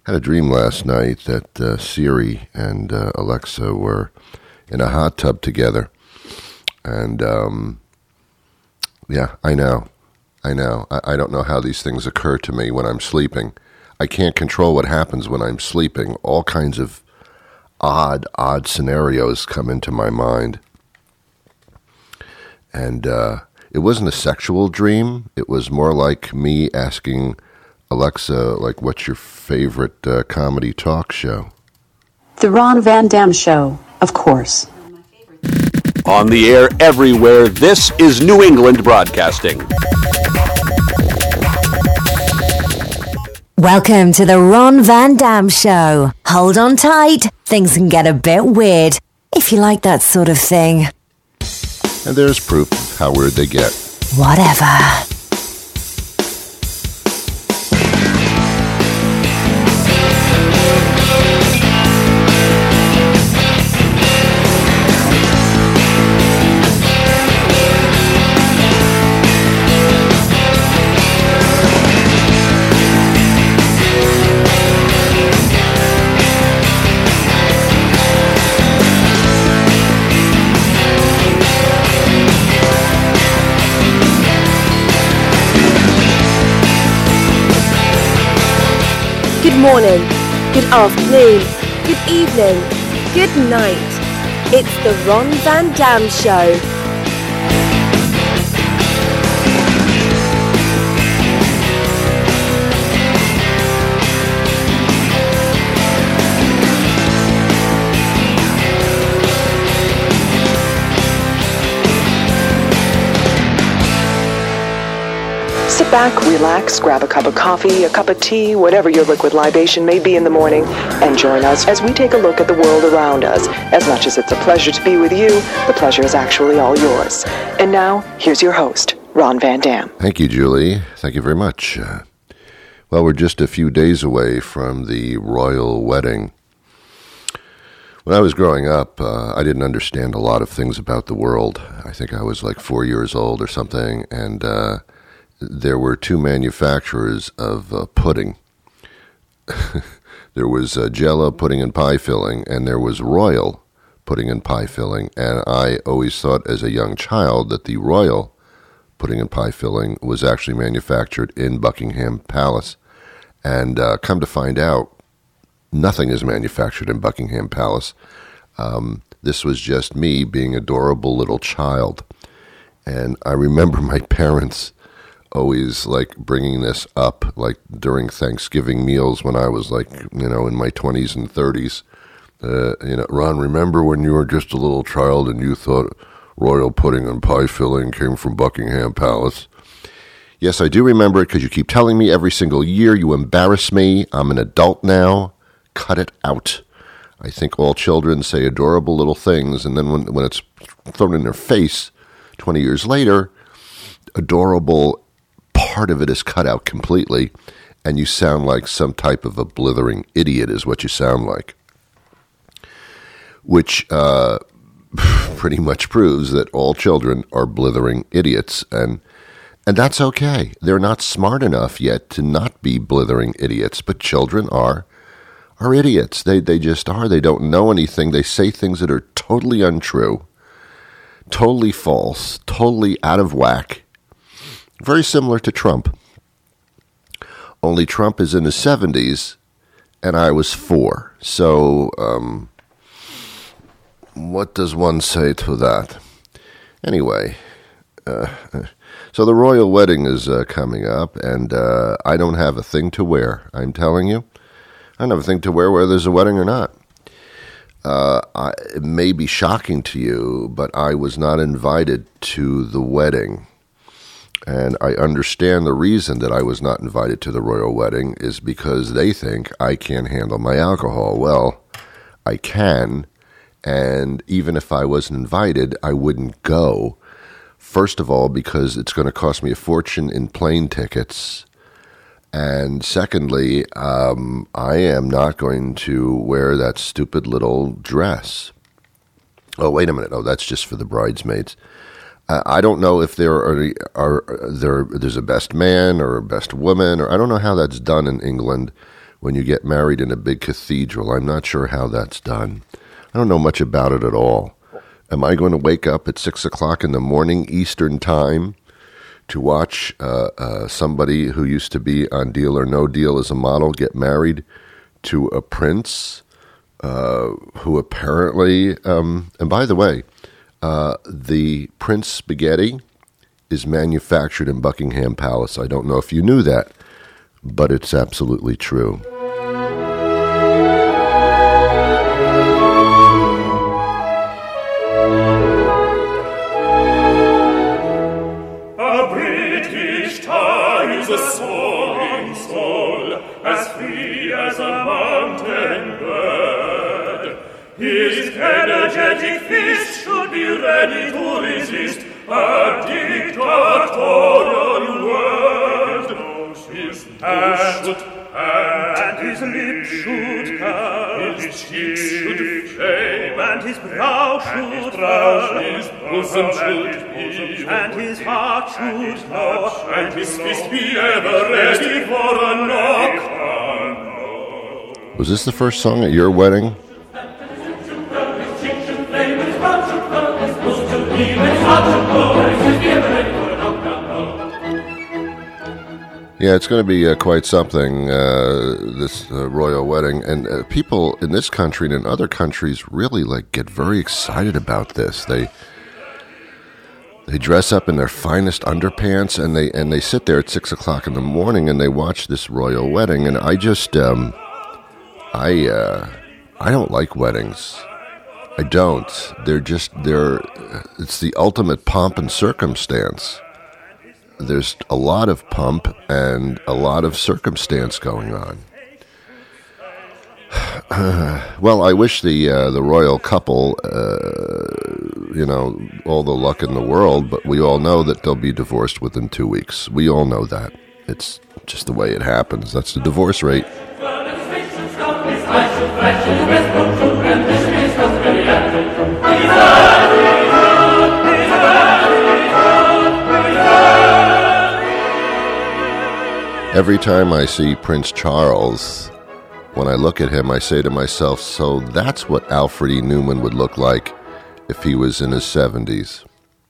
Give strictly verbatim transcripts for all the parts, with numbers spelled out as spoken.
had a dream last night that uh, Siri and uh, Alexa were in a hot tub together. And, um, yeah, I know. I know. I, I don't know how these things occur to me when I'm sleeping. I can't control what happens when I'm sleeping. All kinds of odd, odd scenarios come into my mind. And uh, it wasn't a sexual dream. It was more like me asking Alexa, like, what's your favorite uh, comedy talk show? The Ron Van Dam Show, of course. On the air everywhere, this is New England Broadcasting. Welcome to the Ron Van Dam Show. Hold on tight. Things can get a bit weird, if you like that sort of thing. And there's proof of how weird they get. Whatever. Good morning, good afternoon, good evening, good night. It's the Ron Van Dam Show. Sit back, relax, grab a cup of coffee, a cup of tea, whatever your liquid libation may be in the morning, and join us as we take a look at the world around us. As much as it's a pleasure to be with you, the pleasure is actually all yours. And now, here's your host, Ron Van Dam. Thank you, Julie. Thank you very much. Uh, well, we're just a few days away from the royal wedding. When I was growing up, uh, I didn't understand a lot of things about the world. I think I was like four years old or something, and uh, there were two manufacturers of uh, pudding. There was uh, Jell-O pudding and pie filling, and there was Royal pudding and pie filling. And I always thought as a young child that the Royal pudding and pie filling was actually manufactured in Buckingham Palace. And uh, come to find out, nothing is manufactured in Buckingham Palace. Um, this was just me being an adorable little child. And I remember my parents always like bringing this up, like during Thanksgiving meals when I was like, you know, in my twenties and thirties. Uh, you know, Ron, remember when you were just a little child and you thought royal pudding and pie filling came from Buckingham Palace? Yes, I do remember it because you keep telling me every single year. You embarrass me. I'm an adult now. Cut it out. I think all children say adorable little things, and then when when it's thrown in their face twenty years later, adorable part of it is cut out completely, and you sound like some type of a blithering idiot is what you sound like. Which uh, pretty much proves that all children are blithering idiots, and and that's okay. They're not smart enough yet to not be blithering idiots, but children are are idiots. They they just are. They don't know anything. They say things that are totally untrue, totally false, totally out of whack. Very similar to Trump. Only Trump is in his seventies, and I was four. So, um, what does one say to that? Anyway, uh, so the royal wedding is uh, coming up, and uh, I don't have a thing to wear. I'm telling you, I don't have a thing to wear whether there's a wedding or not. Uh, I, it may be shocking to you, but I was not invited to the wedding. And I understand the reason that I was not invited to the royal wedding is because they think I can't handle my alcohol. Well, I can, and even if I wasn't invited, I wouldn't go. First of all, because it's going to cost me a fortune in plane tickets. And secondly, um, I am not going to wear that stupid little dress. Oh, wait a minute. Oh, that's just for the bridesmaids. I don't know if there are, are there there's a best man or a best woman, or I don't know how that's done in England, when you get married in a big cathedral. I'm not sure how that's done. I don't know much about it at all. Am I going to wake up at six o'clock in the morning Eastern time to watch uh, uh, somebody who used to be on Deal or No Deal as a model get married to a prince uh, who apparently, um, and by the way, uh, the Prince Spaghetti is manufactured in Buckingham Palace. I don't know if you knew that, but it's absolutely true. A British tar is a soaring soul, as free as a mountain bird. His energetic fist should be ready to resist a dictatorial world. His nose should and his lips should curl, his cheeks should flame, and his brow should furl, his bosom should heave, and his heart should know, and his fist be ever ready for a knock. Was this the first song at your wedding? Yeah, it's going to be uh, quite something, uh, this uh, royal wedding. And uh, people in this country and in other countries really like get very excited about this. They they dress up in their finest underpants and they and they sit there at six o'clock in the morning and they watch this royal wedding. And I just um, I uh, I don't like weddings. I don't. They're just they're. It's the ultimate pomp and circumstance. There's a lot of pomp and a lot of circumstance going on. Well, I wish the uh, the royal couple, uh, you know, all the luck in the world, but we all know that they'll be divorced within two weeks. We all know that. It's just the way it happens. That's the divorce rate. Every time I see Prince Charles, when I look at him, I say to myself, so that's what Alfred E. Newman would look like if he was in his seventies.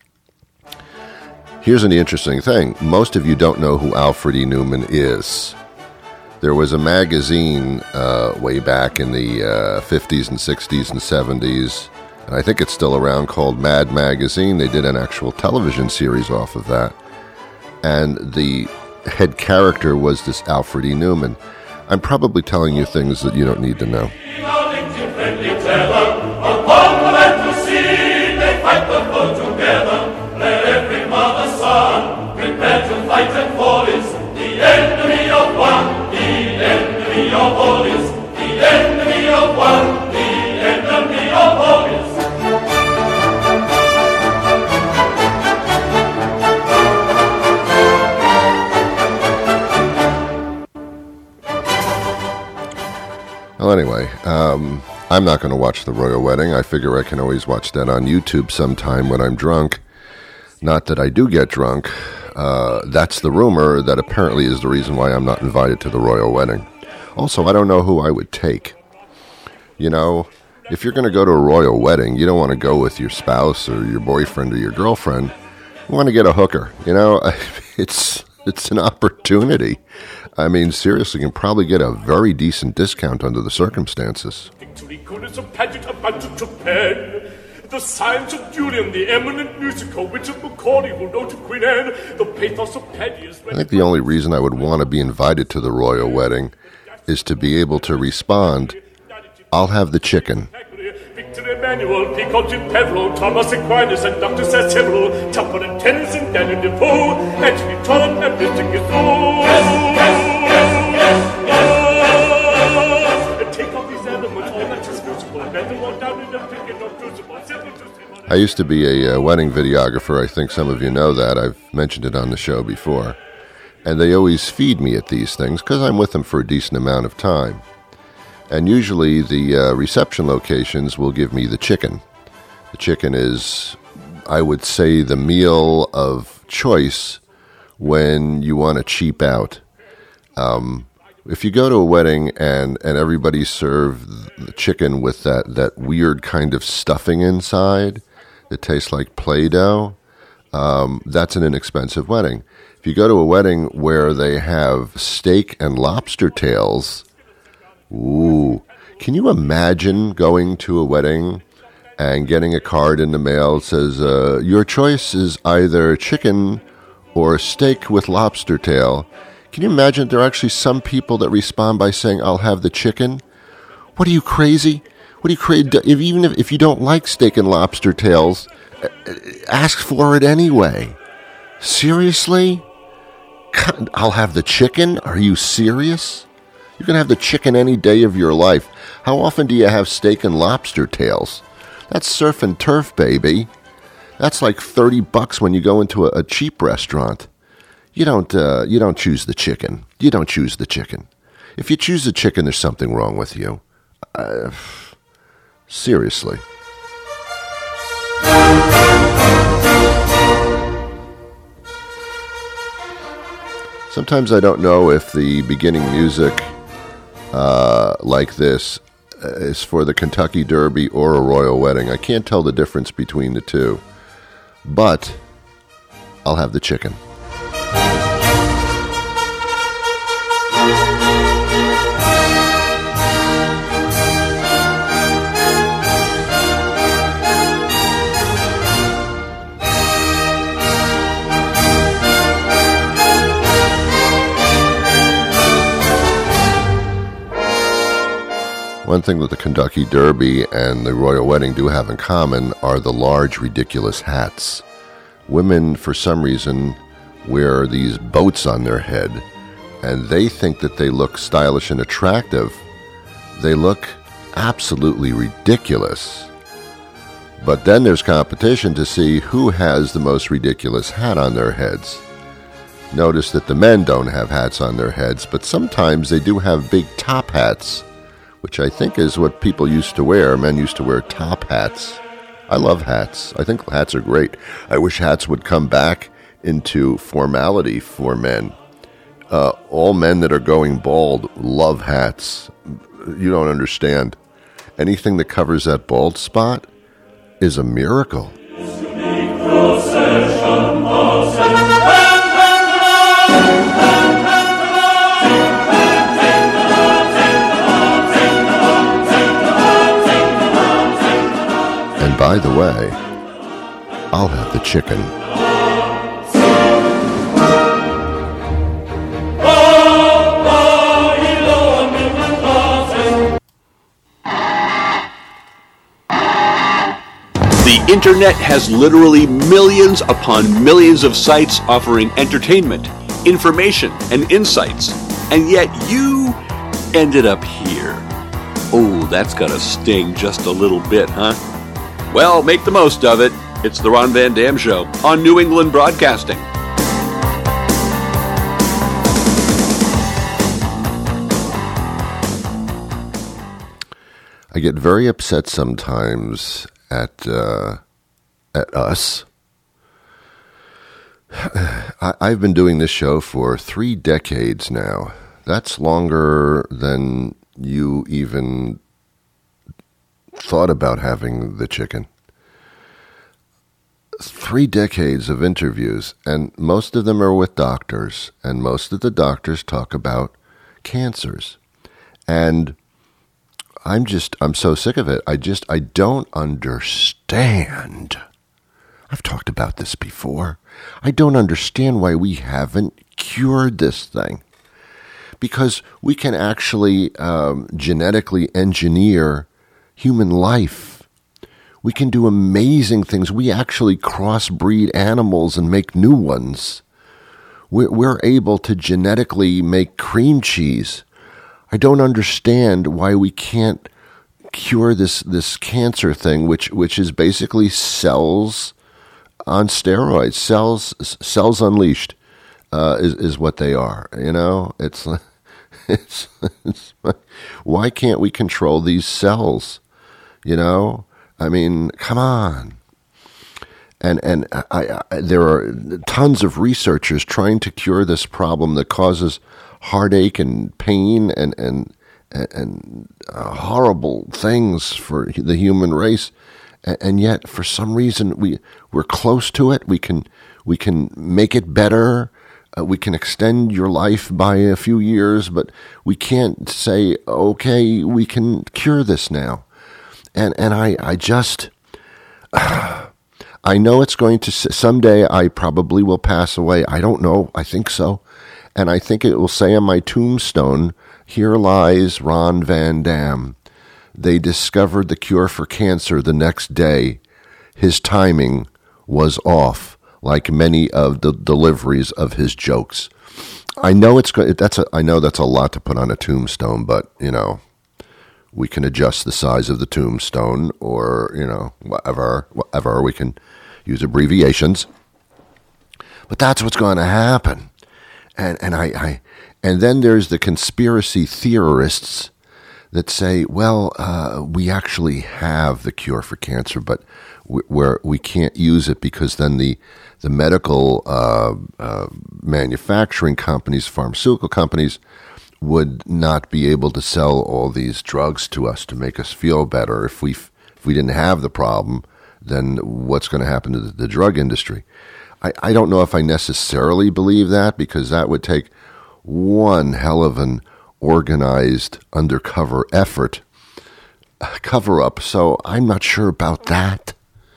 Here's an interesting thing. Most of you don't know who Alfred E. Newman is. There was a magazine uh, way back in the uh, fifties and sixties and seventies, and I think it's still around, called Mad Magazine. They did an actual television series off of that. And the head character was this Alfred E. Newman. I'm probably telling you things that you don't need to know. Well, anyway, um, I'm not going to watch the royal wedding. I figure I can always watch that on YouTube sometime when I'm drunk. Not that I do get drunk. Uh, that's the rumor that apparently is the reason why I'm not invited to the royal wedding. Also, I don't know who I would take. You know, if you're going to go to a royal wedding, you don't want to go with your spouse or your boyfriend or your girlfriend. You want to get a hooker. You know, it's it's an opportunity. I mean, seriously, you can probably get a very decent discount under the circumstances. Victory goodness of pageant abundant to pen. The science of Julian, the eminent musical, Richard Macaulay will know to Queen Anne, the pathos of Paddy is... I think the only reason I would want to be invited to the royal wedding is to be able to respond, I'll have the chicken. Victor Emmanuel, Peacock Jim Peveril, Thomas Aquinas, and Doctor Sassevero, Tupper and Tennyson, Daniel Defoe, Anthony Trollope, and Mister Gizmo. Yes, yes, yes, yes, yes. And take off these elements, all that is musical, and then walk down in the picket of crucible. I used to be a uh, wedding videographer. I think some of you know that. I've mentioned it on the show before. And they always feed me at these things because I'm with them for a decent amount of time. And usually the uh, reception locations will give me the chicken. The chicken is, I would say, the meal of choice when you want to cheap out. Um, if you go to a wedding and, and everybody served the chicken with that, that weird kind of stuffing inside that tastes like Play-Doh, um, that's an inexpensive wedding. If you go to a wedding where they have steak and lobster tails, ooh, can you imagine going to a wedding and getting a card in the mail that says, uh, your choice is either chicken or steak with lobster tail? Can you imagine there are actually some people that respond by saying, I'll have the chicken? What are you, crazy? What are you crazy? If, even if, if you don't like steak and lobster tails, ask for it anyway. Seriously? I'll have the chicken? Are you serious? You can have the chicken any day of your life. How often do you have steak and lobster tails? That's surf and turf, baby. That's like thirty bucks when you go into a, a cheap restaurant. You don't uh, you don't choose the chicken. You don't choose the chicken. If you choose the chicken, there's something wrong with you. Uh, seriously. Sometimes I don't know if the beginning music uh, like this is for the Kentucky Derby or a royal wedding. I can't tell the difference between the two. But I'll have the chicken. One thing that the Kentucky Derby and the Royal Wedding do have in common are the large, ridiculous hats. Women, for some reason, wear these boats on their head, and they think that they look stylish and attractive. They look absolutely ridiculous. But then there's competition to see who has the most ridiculous hat on their heads. Notice that the men don't have hats on their heads, but sometimes they do have big top hats, which I think is what people used to wear. Men used to wear top hats. I love hats. I think hats are great. I wish hats would come back into formality for men. Uh, all men that are going bald love hats. You don't understand. Anything that covers that bald spot is a miracle. By the way, I'll have the chicken. The internet has literally millions upon millions of sites offering entertainment, information, and insights. And yet you ended up here. Oh, that's gotta sting just a little bit, huh? Well, make the most of it. It's the Ron Van Dam Show on New England Broadcasting. I get very upset sometimes at uh, at us. I, I've been doing this show for three decades now. That's longer than you even thought about having the chicken. Three decades of interviews, and most of them are with doctors, and most of the doctors talk about cancers. And I'm just, I'm so sick of it. I just, I don't understand. I've talked about this before. I don't understand why we haven't cured this thing. Because we can actually um, genetically engineer human life. We can do amazing things. We actually crossbreed animals and make new ones. We're, we're able to genetically make cream cheese. I don't understand why we can't cure this, this cancer thing, which, which is basically cells on steroids. Cells, cells unleashed uh, is, is what they are. You know, it's, it's, it's why can't we control these cells? You know, I mean, come on. And and I, I, there are tons of researchers trying to cure this problem that causes heartache and pain and and and uh, horrible things for the human race, and, and yet for some reason we we're close to it. We can we can make it better. Uh, we can extend your life by a few years, but we can't say, okay, we can cure this now. And and I I just uh, I know it's going to someday. I probably will pass away. I don't know. I think so. And I think it will say on my tombstone, "Here lies Ron Van Dam. They discovered the cure for cancer the next day. His timing was off, like many of the deliveries of his jokes." I know it's that's a I know that's a lot to put on a tombstone, but you know, we can adjust the size of the tombstone, or you know, whatever, whatever. We can use abbreviations, but that's what's going to happen. And and I, I and then there's the conspiracy theorists that say, well, uh, we actually have the cure for cancer, but we, we're, we can't use it because then the the medical uh, uh, manufacturing companies, pharmaceutical companies, would not be able to sell all these drugs to us to make us feel better. If we if we didn't have the problem, then what's going to happen to the, the drug industry? I, I don't know if I necessarily believe that, because that would take one hell of an organized undercover effort, uh, cover up. So I'm not sure about that.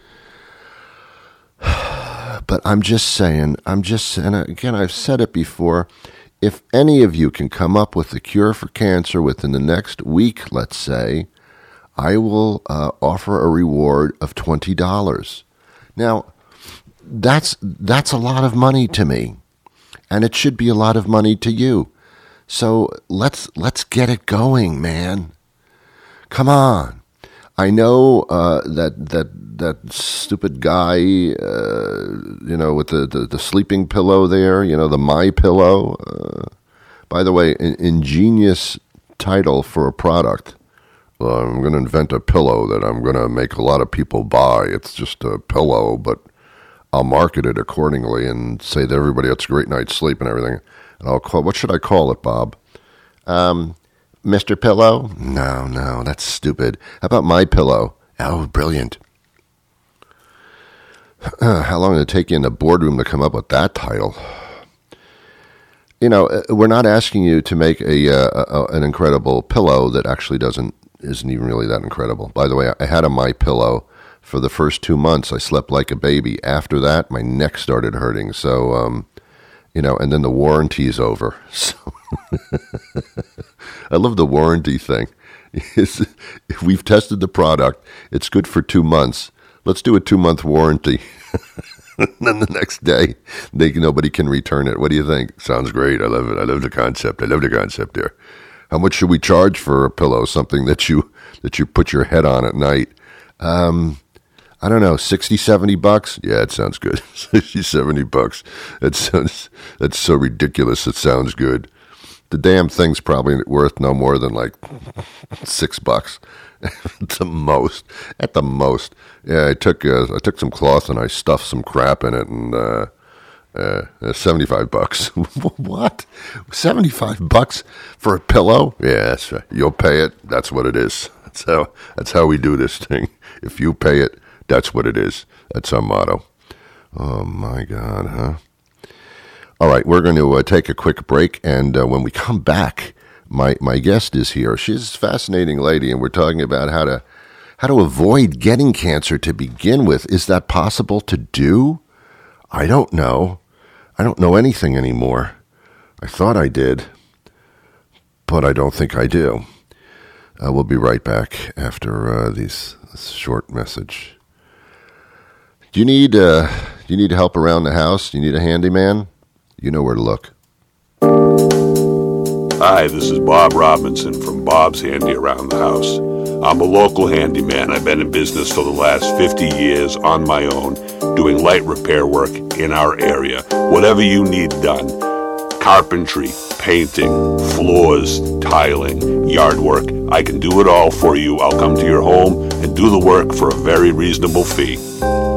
But I'm just saying, I'm just, and again, I've said it before, if any of you can come up with a cure for cancer within the next week, let's say, I will uh, offer a reward of twenty dollars. Now, that's that's a lot of money to me, and it should be a lot of money to you. So let's let's get it going, man. Come on. I know uh, that that that stupid guy, uh, you know, with the, the, the sleeping pillow there, you know, the My Pillow. Uh, by the way, an ingenious title for a product. Well, I'm going to invent a pillow that I'm going to make a lot of people buy. It's just a pillow, but I'll market it accordingly and say to everybody it's a great night's sleep and everything. And I'll call, what should I call it, Bob? Um, Mister Pillow? No, no, that's stupid. How about My Pillow? Oh, brilliant. Uh, how long did it take you in the boardroom to come up with that title? You know, we're not asking you to make a, uh, a an incredible pillow that actually doesn't isn't even really that incredible. By the way, I had a My Pillow for the first two months. I slept like a baby. After that, my neck started hurting. So, um, you know, and then the warranty's over. So I love the warranty thing. If we've tested the product, it's good for two months. Let's do a two-month warranty. And then the next day, they nobody can return it. What do you think? Sounds great. I love it. I love the concept. I love the concept there. How much should we charge for a pillow? Something that you that you put your head on at night. Um, I don't know, sixty, seventy bucks? Yeah, it sounds good. sixty, seventy bucks. That sounds, that's so ridiculous. It sounds good. The damn thing's probably worth no more than like six bucks. At the most. At the most. Yeah, I took uh, I took some cloth and I stuffed some crap in it, and uh, uh, seventy-five bucks. What? seventy-five bucks for a pillow? Yeah, that's right. You'll pay it. That's what it is. That's how, that's how we do this thing. If you pay it, that's what it is. That's our motto. Oh, my God, huh? All right, we're going to uh, take a quick break, and uh, when we come back, my, my guest is here. She's a fascinating lady, and we're talking about how to how to avoid getting cancer to begin with. Is that possible to do? I don't know. I don't know anything anymore. I thought I did, but I don't think I do. Uh, we'll be right back after uh, these this short message. Do you need uh, do you need help around the house? Do you need a handyman? You know where to look. Hi, this is Bob Robinson from Bob's Handy Around the House. I'm a local handyman. I've been in business for the last fifty years on my own, doing light repair work in our area. Whatever you need done. Carpentry, painting, floors, tiling, yard work. I can do it all for you. I'll come to your home and do the work for a very reasonable fee.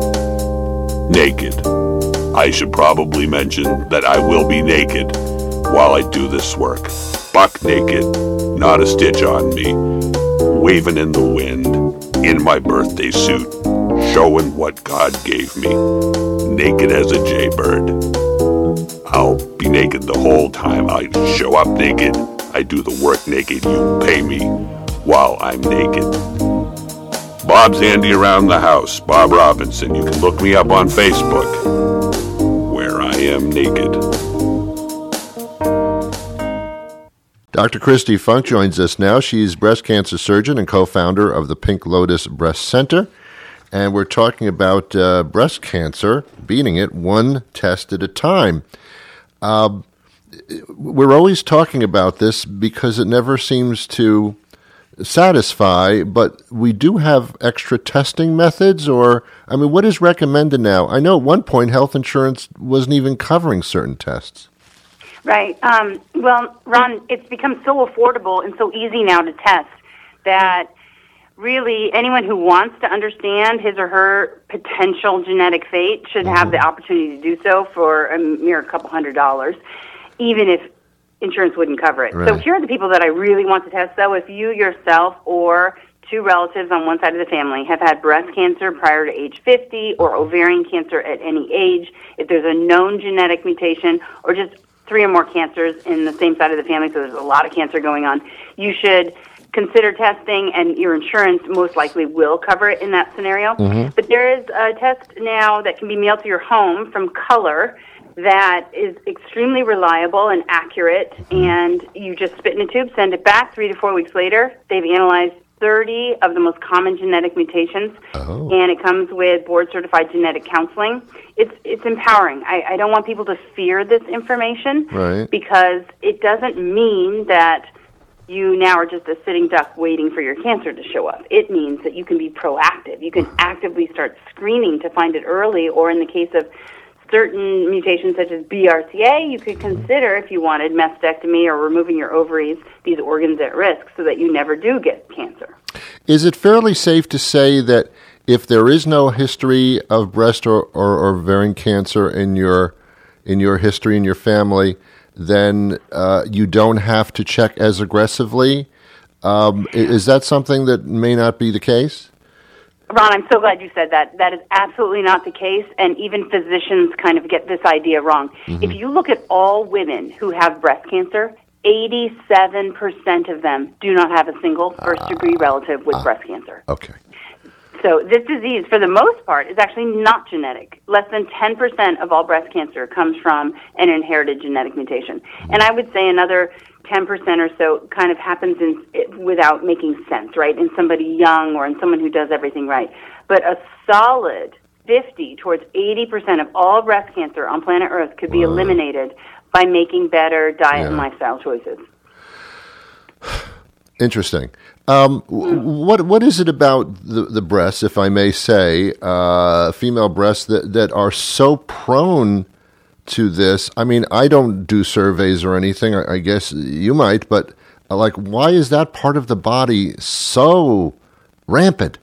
Naked. I should probably mention that I will be naked. while I do this work. Buck naked, not a stitch on me, waving in the wind, in my birthday suit, showing what God gave me, naked as a jaybird. I'll be naked the whole time. I show up naked. I do the work naked. You pay me while I'm naked. Bob's Andy Around the House, Bob Robinson. You can look me up on Facebook, where I am naked. Doctor Christy Funk joins us now. She's breast cancer surgeon and co-founder of the Pink Lotus Breast Center. And we're talking about uh, breast cancer, beating it one test at a time. Uh, we're always talking about this because it never seems to satisfy, but we do have extra testing methods, or, I mean, what is recommended now? I know at one point health insurance wasn't even covering certain tests. Right. Um, well, Ron, it's become so affordable and so easy now to test that really anyone who wants to understand his or her potential genetic fate should have the opportunity to do so for a mere couple hundred dollars, even if insurance wouldn't cover it. Right. So here are the people that I really want to test, though. If you yourself or two relatives on one side of the family have had breast cancer prior to age fifty or ovarian cancer at any age, if there's a known genetic mutation or just three or more cancers in the same side of the family, so there's a lot of cancer going on, you should consider testing, and your insurance most likely will cover it in that scenario. Mm-hmm. But there is a test now that can be mailed to your home from Color that is extremely reliable and accurate, and you just spit in a tube, send it back. Three to four weeks later, they've analyzed thirty of the most common genetic mutations, oh. and it comes with board-certified genetic counseling. It's it's empowering. I, I don't want people to fear this information, right, because it doesn't mean that you now are just a sitting duck waiting for your cancer to show up. It means that you can be proactive. You can actively start screening to find it early, or in the case of certain mutations such as B R C A, you could consider, if you wanted, mastectomy or removing your ovaries, these organs at risk, so that you never do get cancer. Is it fairly safe to say that if there is no history of breast or, or, or ovarian cancer in your in your history in your family, then uh, you don't have to check as aggressively? Um, is that something that may not be the case? Ron, I'm so glad you said that. That is absolutely not the case, and even physicians kind of get this idea wrong. Mm-hmm. If you look at all women who have breast cancer, eighty-seven percent of them do not have a single first-degree relative with uh, breast cancer. Okay. So this disease, for the most part, is actually not genetic. Less than ten percent of all breast cancer comes from an inherited genetic mutation. Mm-hmm. And I would say another ten percent or so kind of happens in, without making sense, right, in somebody young or in someone who does everything right. But a solid fifty towards eighty percent of all breast cancer on planet Earth could be wow. eliminated by making better diet yeah. and lifestyle choices. Interesting. Um, mm. What what is it about the, the breasts, if I may say, uh, female breasts that, that are so prone to this? I mean, I don't do surveys or anything. I, I guess you might, but uh, like, why is that part of the body so rampant?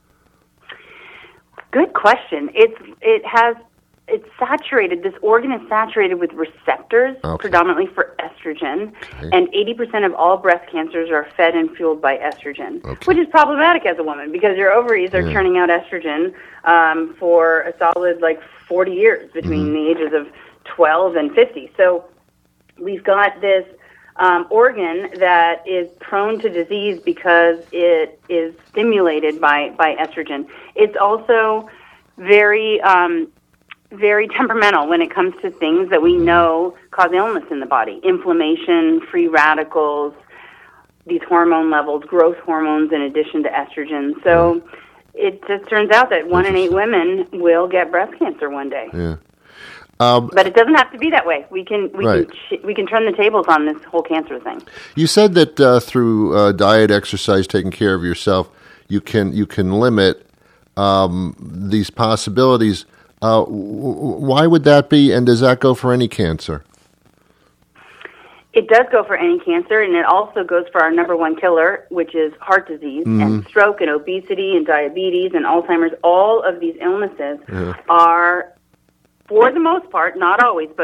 Good question. It's it has it's saturated. This organ is saturated with receptors, okay. predominantly for estrogen, okay. and eighty percent of all breast cancers are fed and fueled by estrogen, okay. which is problematic as a woman because your ovaries are yeah. churning out estrogen um, for a solid like forty years between mm-hmm. the ages of twelve and fifty. So we've got this um, organ that is prone to disease because it is stimulated by, by estrogen. It's also very, um, very temperamental when it comes to things that we know cause illness in the body. Inflammation, free radicals, these hormone levels, growth hormones in addition to estrogen. So it just turns out that one in eight women will get breast cancer one day. Yeah. Um, but it doesn't have to be that way. We can we right. can ch- we can turn the tables on this whole cancer thing. You said that uh, through uh, diet, exercise, taking care of yourself, you can you can limit um, these possibilities. Uh, w- why would that be? And does that go for any cancer? It does go for any cancer, and it also goes for our number one killer, which is heart disease mm-hmm. and stroke and obesity and diabetes and Alzheimer's. All of these illnesses yeah. are, for the most part, not always, but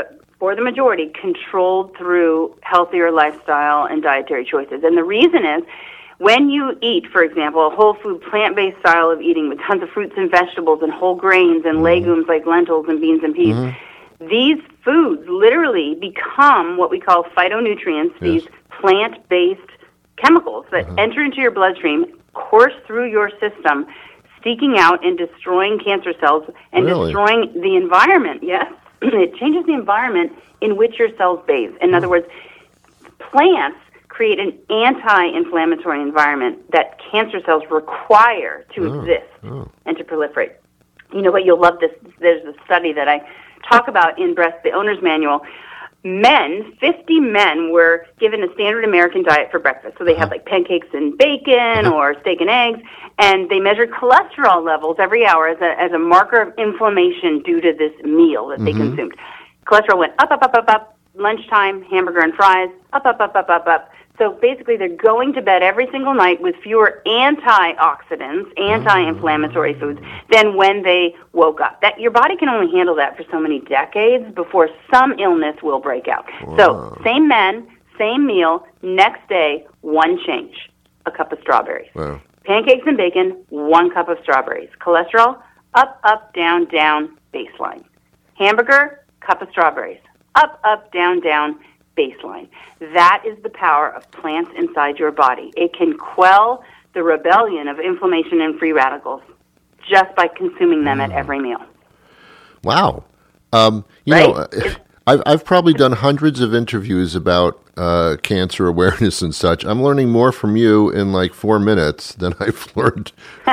or the majority, controlled through healthier lifestyle and dietary choices. And the reason is, when you eat, for example, a whole food, plant-based style of eating with tons of fruits and vegetables and whole grains and legumes like lentils and beans and peas, mm-hmm. these foods literally become what we call phytonutrients, yes. these plant-based chemicals that uh-huh. enter into your bloodstream, course through your system, seeking out and destroying cancer cells and really? destroying the environment. Yes, it changes the environment in which your cells bathe. In mm. other words, plants create an anti-inflammatory environment that cancer cells require to oh. exist oh. and to proliferate. You know what? You'll love this. There's a study that I talk about in Breast, the Owner's Manual. Men, fifty men were given a standard American diet for breakfast. So they had like pancakes and bacon or steak and eggs, and they measured cholesterol levels every hour as a, as a marker of inflammation due to this meal that mm-hmm. they consumed. Cholesterol went up, up, up, up, up. Lunchtime, hamburger and fries, up, up, up, up, up, up. So basically they're going to bed every single night with fewer antioxidants, anti-inflammatory foods than when they woke up. That your body can only handle that for so many decades before some illness will break out. Wow. So same men, same meal, next day, one change, a cup of strawberries. Wow. Pancakes and bacon, one cup of strawberries. Cholesterol, up, up, down, down, baseline. Hamburger, cup of strawberries. Up, up, down, down, baseline. That is the power of plants inside your body. It can quell the rebellion of inflammation and free radicals just by consuming them mm. at every meal. Wow. Um, you right? know, I've, I've probably done hundreds of interviews about uh, cancer awareness and such. I'm learning more from you in like four minutes than I've learned.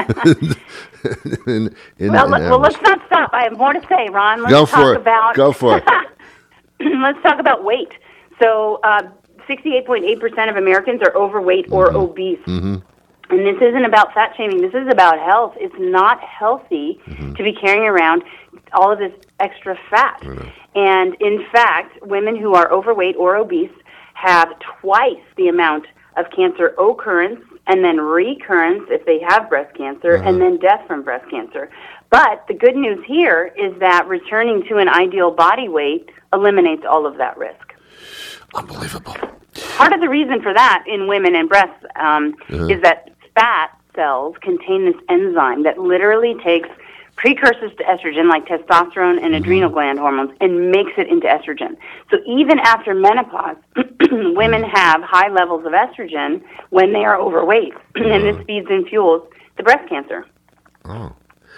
in, in, well, in well, let's not stop. I have more to say, Ron. Let's Go talk for it. about Go for it. Let's talk about weight. So uh, sixty-eight point eight percent of Americans are overweight or mm-hmm. obese. Mm-hmm. And this isn't about fat shaming. This is about health. It's not healthy mm-hmm. to be carrying around all of this extra fat. Mm-hmm. And in fact, women who are overweight or obese have twice the amount of cancer occurrence and then recurrence if they have breast cancer mm-hmm. and then death from breast cancer. But the good news here is that returning to an ideal body weight eliminates all of that risk. Unbelievable. Part of the reason for that in women and breasts um, uh-huh. is that fat cells contain this enzyme that literally takes precursors to estrogen, like testosterone and mm-hmm. adrenal gland hormones, and makes it into estrogen. So even after menopause, women have high levels of estrogen when they are overweight, uh-huh. and this feeds and fuels the breast cancer. Oh.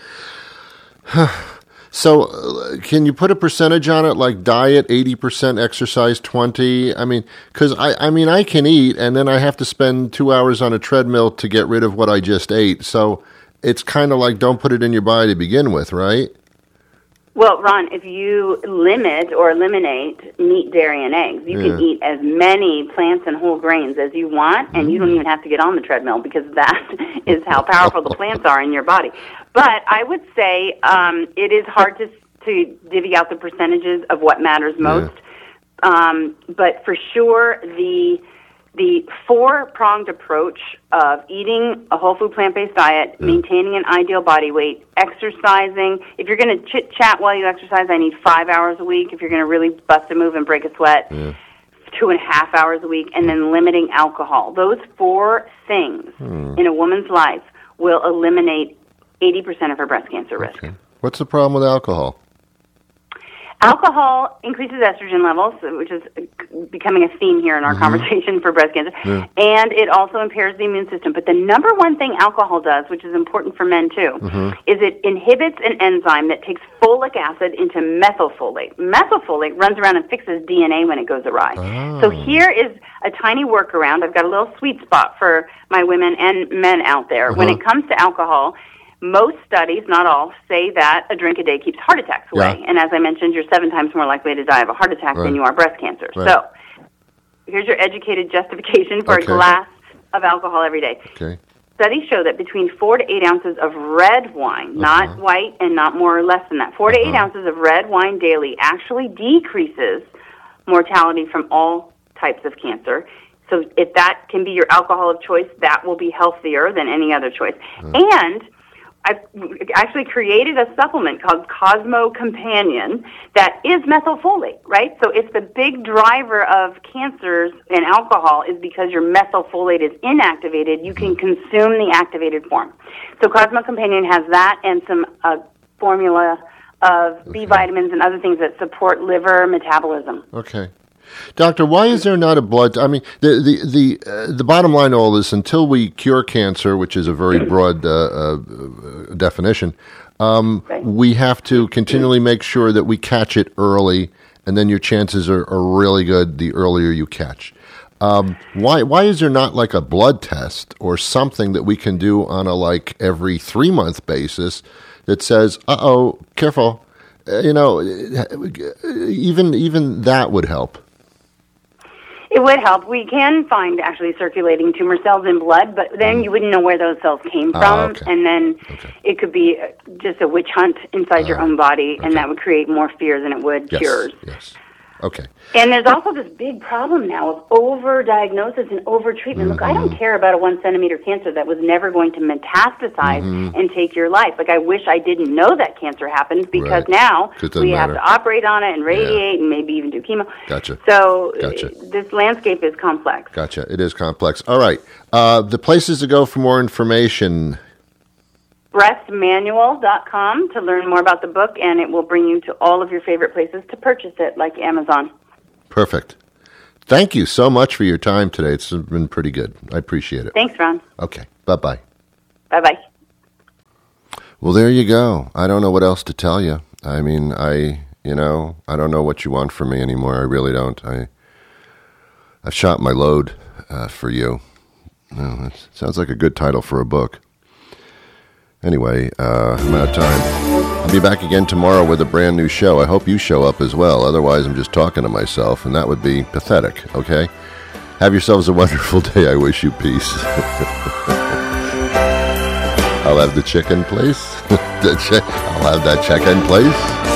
So, uh, can you put a percentage on it, like diet eighty percent, exercise twenty? I mean, because I, I mean, I can eat, and then I have to spend two hours on a treadmill to get rid of what I just ate. So, it's kind of like don't put it in your body to begin with, right? Well, Ron, if you limit or eliminate meat, dairy, and eggs, you yeah. can eat as many plants and whole grains as you want, and mm. you don't even have to get on the treadmill because that is how powerful the plants are in your body. But I would say um, it is hard to to divvy out the percentages of what matters most. Yeah. Um, but for sure, the the four-pronged approach of eating a whole food plant-based diet, yeah. maintaining an ideal body weight, exercising. If you're going to chit-chat while you exercise, I need five hours a week. If you're going to really bust a move and break a sweat, yeah. two and a half hours a week, and then limiting alcohol. Those four things hmm. in a woman's life will eliminate eighty percent of her breast cancer risk. Okay. What's the problem with alcohol? Alcohol increases estrogen levels, which is becoming a theme here in our mm-hmm. conversation for breast cancer, yeah. and it also impairs the immune system. But the number one thing alcohol does, which is important for men too, mm-hmm. is it inhibits an enzyme that takes folic acid into methylfolate. Methylfolate runs around and fixes D N A when it goes awry. Oh. So here is a tiny workaround. I've got a little sweet spot for my women and men out there. Uh-huh. When it comes to alcohol, most studies, not all, say that a drink a day keeps heart attacks away. Yeah. And as I mentioned, you're seven times more likely to die of a heart attack right. than you are breast cancer. Right. So here's your educated justification for okay. a glass of alcohol every day. Okay. Studies show that between four to eight ounces of red wine, uh-huh. not white and not more or less than that, four uh-huh. to eight ounces of red wine daily actually decreases mortality from all types of cancer. So if that can be your alcohol of choice, that will be healthier than any other choice. Uh-huh. And I actually created a supplement called Cosmo Companion that is methylfolate, right? So it's the big driver of cancers and alcohol is because your methylfolate is inactivated. You can consume the activated form. So Cosmo Companion has that and some uh, formula of okay. B vitamins and other things that support liver metabolism. Okay. Doctor, why is there not a blood? I mean, the the the uh, the bottom line of all this, until we cure cancer, which is a very broad uh, uh, definition, um, right. we have to continually make sure that we catch it early, and then your chances are, are really good the earlier you catch. Um, why why is there not like a blood test or something that we can do on a like every three month basis that says, uh oh, careful, uh, you know, even even that would help. It would help. We can find actually circulating tumor cells in blood, but then mm. you wouldn't know where those cells came from, uh, okay. and then okay. it could be just a witch hunt inside uh, your own body, okay. and that would create more fear than it would yes. cures. Yes. Okay. And there's also this big problem now of over-diagnosis and over-treatment. Mm-hmm. Look, I don't care about a one-centimeter cancer that was never going to metastasize mm-hmm. and take your life. Like, I wish I didn't know that cancer happened because right. now we matter. have to operate on it and radiate yeah. and maybe even do chemo. Gotcha. So gotcha. this landscape is complex. Gotcha. It is complex. All right. Uh, the places to go for more information. breast manual dot com to learn more about the book, and it will bring you to all of your favorite places to purchase it, like Amazon. Perfect. Thank you so much for your time today. It's been pretty good. I appreciate it. Thanks, Ron. Okay. Bye-bye. Bye-bye. Well, there you go. I don't know what else to tell you. I mean, I, you know, I don't know what you want from me anymore. I really don't. I, I've shot my load uh, for you. Oh, that sounds like a good title for a book. Anyway, uh, I'm out of time. I'll be back again tomorrow with a brand new show. I hope you show up as well. Otherwise, I'm just talking to myself, and that would be pathetic, okay? Have yourselves a wonderful day. I wish you peace. I'll have the chicken, please. I'll have that chicken, please.